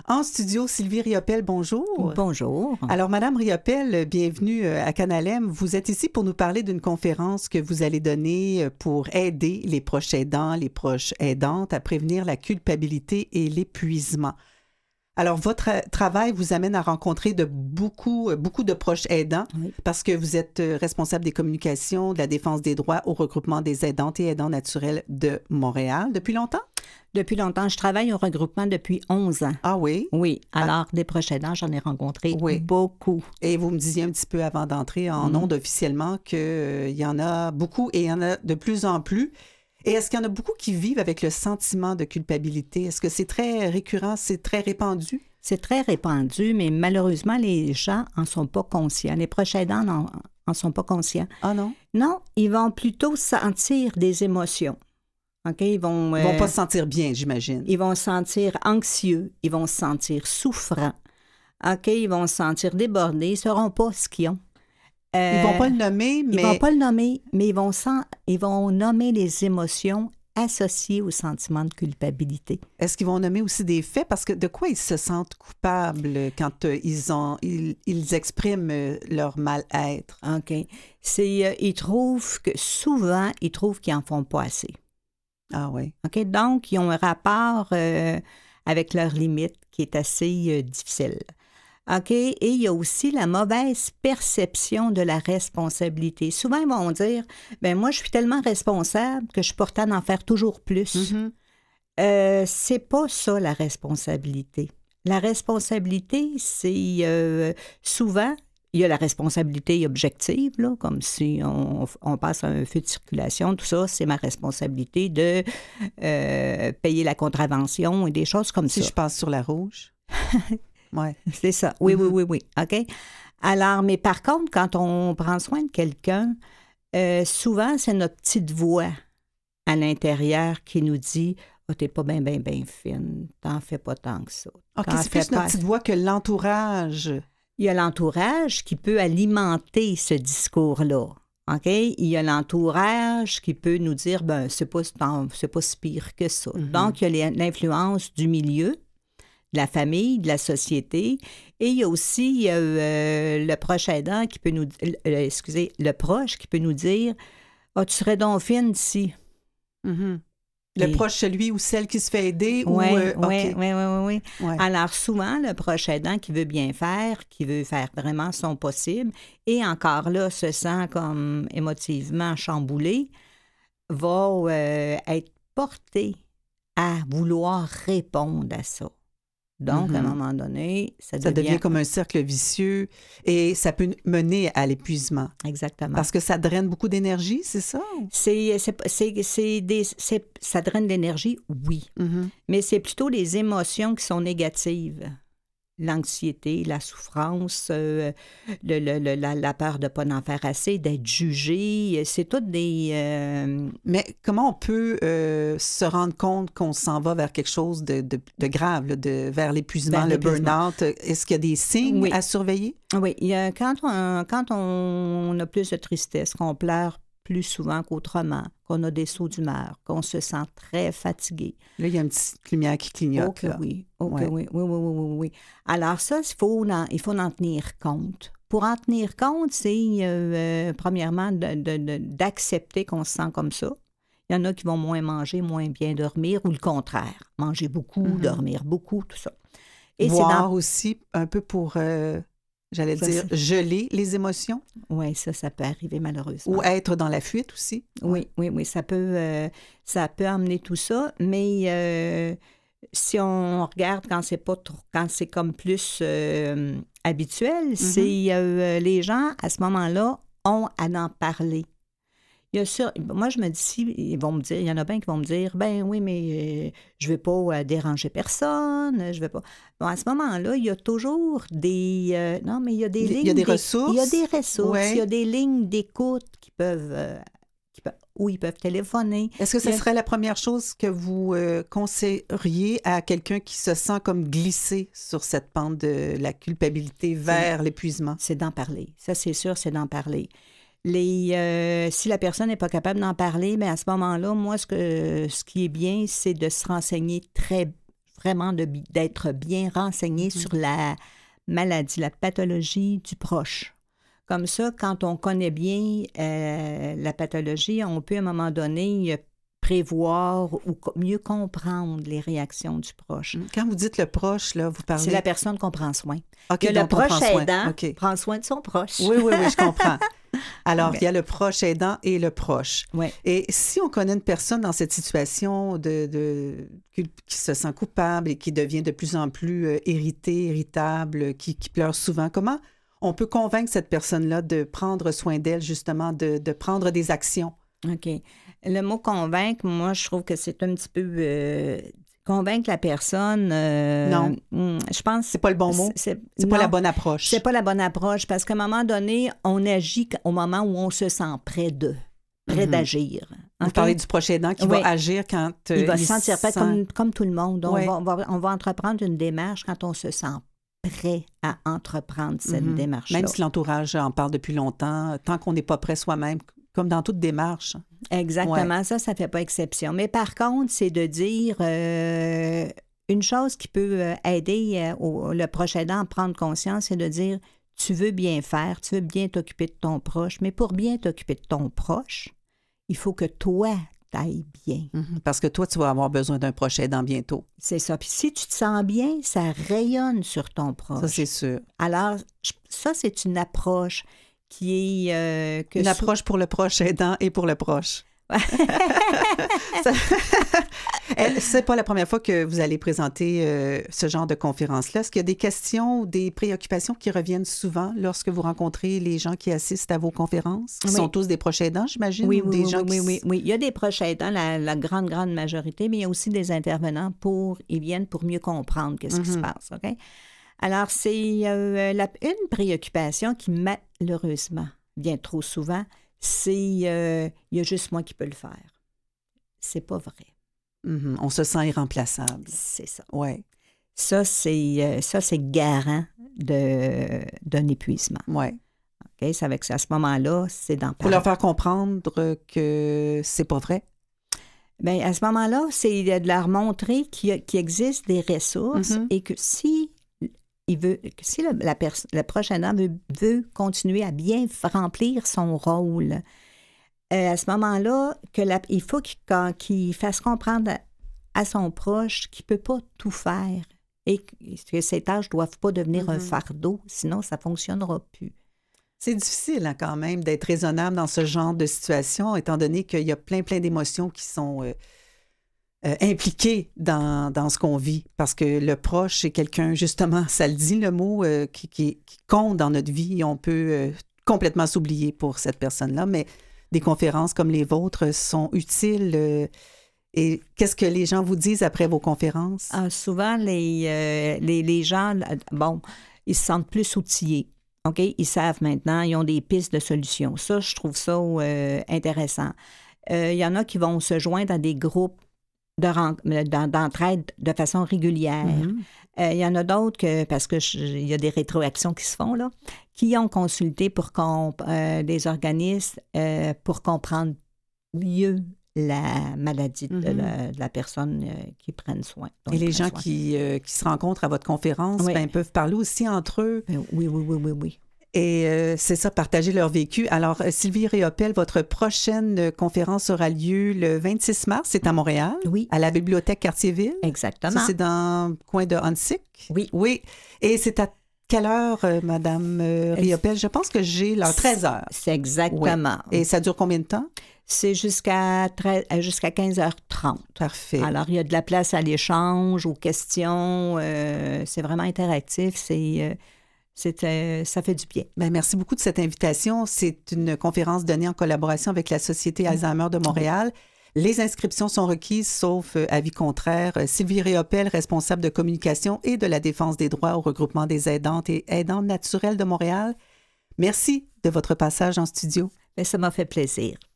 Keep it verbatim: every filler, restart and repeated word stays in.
En studio, Sylvie Riopel, bonjour. Bonjour. Alors, Madame Riopel, bienvenue à Canalem. Vous êtes ici pour nous parler d'une conférence que vous allez donner pour aider les proches aidants, les proches aidantes à prévenir la culpabilité et l'épuisement. Alors, votre travail vous amène à rencontrer de beaucoup, beaucoup de proches aidants oui. parce que vous êtes responsable des communications, de la défense des droits au regroupement des aidantes et aidants naturels de Montréal. Depuis longtemps? Depuis longtemps. Je travaille au regroupement depuis onze ans. Ah oui? Oui. Alors, ah. des proches aidants, j'en ai rencontré oui. beaucoup. Et vous me disiez un petit peu avant d'entrer en mmh. ondes officiellement qu'il euh, y en a beaucoup et il y en a de plus en plus. Et est-ce qu'il y en a beaucoup qui vivent avec le sentiment de culpabilité? Est-ce que c'est très récurrent, c'est très répandu? C'est très répandu, mais malheureusement, les gens n'en sont pas conscients. Les proches aidants n'en en sont pas conscients. Ah non? Non, ils vont plutôt sentir des émotions. OK? Ils vont... Ils ne vont euh, pas se sentir bien, j'imagine. Ils vont se sentir anxieux, ils vont se sentir souffrants. OK? Ils vont se sentir débordés, ils ne sauront pas ce qu'ils ont. Euh, ils ne vont pas le nommer, mais... Ils ne vont pas le nommer, mais ils vont, sen... ils vont nommer les émotions associées au sentiment de culpabilité. Est-ce qu'ils vont nommer aussi des faits? Parce que de quoi ils se sentent coupables quand euh, ils, ont, ils, ils expriment euh, leur mal-être? OK. C'est, euh, ils trouvent que, souvent, ils trouvent qu'ils n'en font pas assez. Ah oui. OK? Donc, ils ont un rapport euh, avec leurs limites qui est assez euh, difficile. OK? Et il y a aussi la mauvaise perception de la responsabilité. Souvent, ils vont dire, ben moi, je suis tellement responsable que je pourrais en faire toujours plus. Mm-hmm. Euh, c'est pas ça, la responsabilité. La responsabilité, c'est euh, souvent, il y a la responsabilité objective, là, comme si on, on passe à un feu de circulation, tout ça, c'est ma responsabilité de euh, payer la contravention et des choses comme si ça. Si je passe sur la rouge... Oui, c'est ça. Oui, mm-hmm. oui, oui, oui. OK? Alors, mais par contre, quand on prend soin de quelqu'un, euh, souvent, c'est notre petite voix à l'intérieur qui nous dit « Oh, t'es pas bien, bien, bien fine. T'en fais pas tant que ça. » OK, c'est plus notre petite voix que l'entourage. Il y a l'entourage qui peut alimenter ce discours-là. OK? Il y a l'entourage qui peut nous dire « Ben, c'est pas, c'est pas si pire que ça. Mm-hmm. » Donc, il y a l'influence du milieu, de la famille, de la société. Et il y a aussi euh, le proche aidant qui peut nous... Euh, excusez, le proche qui peut nous dire « Ah, oh, tu serais donc fine ici. Mm-hmm. » Le Et... proche, celui ou celle qui se fait aider? Oui, ou, euh, oui, okay. oui, oui, oui, oui. Ouais. Alors, souvent, le proche aidant qui veut bien faire, qui veut faire vraiment son possible, et encore là, se sent comme émotivement chamboulé, va euh, être porté à vouloir répondre à ça. Donc, mm-hmm. à un moment donné, ça, ça devient... devient comme un cercle vicieux et ça peut mener à l'épuisement. Exactement. Parce que ça draine beaucoup d'énergie, c'est ça? C'est, c'est, c'est, c'est des, c'est, ça draine de l'énergie, oui. Mm-hmm. Mais c'est plutôt les émotions qui sont négatives. L'anxiété, la souffrance, euh, le, le, le, la, la peur de ne pas en faire assez, d'être jugé, c'est toutes des... Euh... Mais comment on peut euh, se rendre compte qu'on s'en va vers quelque chose de, de, de grave, là, de, vers l'épuisement, vers le l'épuisement. burn-out? Est-ce qu'il y a des signes oui. à surveiller? Oui, il y a, quand, on, quand on a plus de tristesse, qu'on pleure plus souvent qu'autrement, qu'on a des sauts d'humeur, qu'on se sent très fatigué. Là, il y a une petite lumière qui clignote. Oh que là. oui, oh ouais. que oui, oui, oui, oui, oui, oui. Alors ça, il faut, en, il faut en tenir compte. Pour en tenir compte, c'est euh, premièrement de, de, de, d'accepter qu'on se sent comme ça. Il y en a qui vont moins manger, moins bien dormir, ou le contraire, manger beaucoup, mm-hmm. dormir beaucoup, tout ça. Et boire c'est dans... aussi un peu pour... Euh... J'allais ça, dire, c'est... geler les émotions. Oui, ça, ça peut arriver malheureusement. Ou être dans la fuite aussi. Oui, oui, oui, ça peut, euh, ça peut amener tout ça, mais euh, si on regarde quand c'est pas trop, quand c'est comme plus euh, habituel, mm-hmm. c'est euh, les gens, à ce moment-là, ont à en parler. Il y a ça, moi, je me dis, si, ils vont me dire, il y en a bien qui vont me dire, ben oui, mais euh, je ne vais pas euh, déranger personne, je vais pas... Bon, à ce moment-là, il y a toujours des... Euh, non, mais il y a des il lignes... Il y a des ressources. Il y a des ressources, ouais. il y a des lignes d'écoute qui peuvent... Euh, qui peuvent où ils peuvent téléphoner. Est-ce que ce a... serait la première chose que vous euh, conseilleriez à quelqu'un qui se sent comme glissé sur cette pente de la culpabilité vers c'est, l'épuisement? C'est d'en parler. Ça, c'est sûr, c'est d'en parler. Les, euh, si la personne n'est pas capable d'en parler, bien à ce moment-là, moi, ce, que, ce qui est bien, c'est de se renseigner très... Il vraiment de, d'être bien renseigné Mm-hmm. sur la maladie, la pathologie du proche. Comme ça, quand on connaît bien euh, la pathologie, on peut à un moment donné prévoir ou co- mieux comprendre les réactions du proche. Quand vous dites le proche, là, vous parlez... C'est la personne qu'on prend soin. OK, Il y a le donc on prend proche soin. aidant OK. prend soin de son proche. Oui, oui, oui, je comprends. Alors, Ouais. il y a le proche aidant et le proche. Ouais. Et si on connaît une personne dans cette situation de, de, qui, qui se sent coupable et qui devient de plus en plus euh, irritée, irritable, qui, qui pleure souvent, comment on peut convaincre cette personne-là de prendre soin d'elle, justement, de, de prendre des actions? OK. Le mot convaincre, moi, je trouve que c'est un petit peu... euh, convaincre la personne... euh, Non. hum, je pense... C'est pas le bon mot? C'est, C'est pas non, la bonne approche? c'est pas la bonne approche parce qu'à un moment donné, on agit au moment où on se sent près de, près Mhm. d'agir. Vous OK? parlez du proche aidant qui Oui. va agir quand euh, Il va se sentir sent... prêt comme, comme tout le monde. On, Ouais. va, on, va, on va entreprendre une démarche quand on se sent prêt à entreprendre cette Mhm. démarche-là. Même si l'entourage en parle depuis longtemps, tant qu'on n'est pas prêt soi-même, comme dans toute démarche. Exactement, ça, ça ne fait pas exception. Mais par contre, c'est de dire euh, une chose qui peut euh, aider euh, au, le proche aidant à prendre conscience, c'est de dire tu veux bien faire, tu veux bien t'occuper de ton proche, mais pour bien t'occuper de ton proche, il faut que toi, t'ailles bien. Mhm. Parce que toi, tu vas avoir besoin d'un proche aidant bientôt. C'est ça. Puis si tu te sens bien, ça rayonne sur ton proche. Ça, c'est sûr. Alors, je- ça, c'est une approche qui est... euh, que Une sou- approche pour le proche aidant et pour le proche. Ça- Eh, c'est pas la première fois que vous allez présenter euh, ce genre de conférence-là. Est-ce qu'il y a des questions ou des préoccupations qui reviennent souvent lorsque vous rencontrez les gens qui assistent à vos conférences? Qui Oui. sont tous des proches aidants, j'imagine? Oui, ou oui, des oui, gens oui, qui... oui, oui. Il y a des proches aidants, la, la grande, grande majorité, mais il y a aussi des intervenants pour, ils viennent pour mieux comprendre qu'est-ce qui se Mhm. passe, OK? Alors, c'est euh, la- une préoccupation qui, malheureusement, vient trop souvent, c'est euh, il y a juste moi qui peux le faire. C'est pas vrai. Mhm. On se sent irremplaçable. C'est ça. Oui, Ça, c'est euh, ça, c'est garant de, d'un épuisement. oui. OK? C'est avec ça. À ce moment-là, c'est d'en Pour leur parler. faire comprendre que c'est pas vrai. Bien, à ce moment-là, c'est de leur montrer qu'il, y a- qu'il existe des ressources Mhm. et que si il veut, que si le, la pers- le proche aidant veut, veut continuer à bien f- remplir son rôle, euh, à ce moment-là, que la- il faut qu'il, quand- qu'il fasse comprendre à, à son proche qu'il ne peut pas tout faire et que, que ses tâches ne doivent pas devenir un Mhm. fardeau, sinon ça ne fonctionnera plus. C'est difficile hein, quand même d'être raisonnable dans ce genre de situation, étant donné qu'il y a plein, plein d'émotions qui sont euh, euh, impliquées dans, dans ce qu'on vit. Parce que le proche, c'est quelqu'un, justement, ça le dit le mot, euh, qui, qui, qui compte dans notre vie. Et on peut euh, complètement s'oublier pour cette personne-là. Mais des conférences comme les vôtres sont utiles. euh, et qu'est-ce que les gens vous disent après vos conférences? Ah, souvent, les, euh, les, les gens, euh, bon, ils se sentent plus outillés. OK? Ils savent maintenant, ils ont des pistes de solutions. Ça, je trouve ça euh, intéressant. Euh, Il y en a qui vont se joindre à des groupes de ren- d'en- d'entraide de façon régulière. Mhm. Euh, Il y en a d'autres, que, parce qu'il y a des rétroactions qui se font, là, qui ont consulté pour comp- euh, des organismes euh, pour comprendre mieux la maladie de, Mhm. la, de la personne euh, qui prennent soin. dont Et ils les prennent gens soin. qui, euh, qui se rencontrent à votre conférence Oui. ben, peuvent parler aussi entre eux. Ben oui, oui, oui, oui, oui. Et euh, c'est ça, partager leur vécu. Alors, euh, Sylvie Réopel, votre prochaine euh, conférence aura lieu le vingt-six mars, c'est à Montréal, Oui, à la Bibliothèque Cartierville. exactement. Ça, c'est dans le coin de Huntsic. Oui. Oui. Et c'est à quelle heure, euh, Madame euh, Réopel? Je pense que j'ai l'heure treize heures. C'est exactement. Et ça dure combien de temps? C'est jusqu'à treize euh, jusqu'à quinze heures trente. Parfait. Alors, il y a de la place à l'échange, aux questions. euh, c'est vraiment interactif. C'est, euh, c'est, euh, ça fait du bien. Ben, merci beaucoup de cette invitation. C'est une conférence donnée en collaboration avec la Société Alzheimer de Montréal. Les inscriptions sont requises, sauf euh, avis contraire. Euh, Sylvie Réopel, responsable de communication et de la défense des droits au regroupement des aidantes et aidants naturels de Montréal. Merci de votre passage en studio. Mais ça m'a fait plaisir.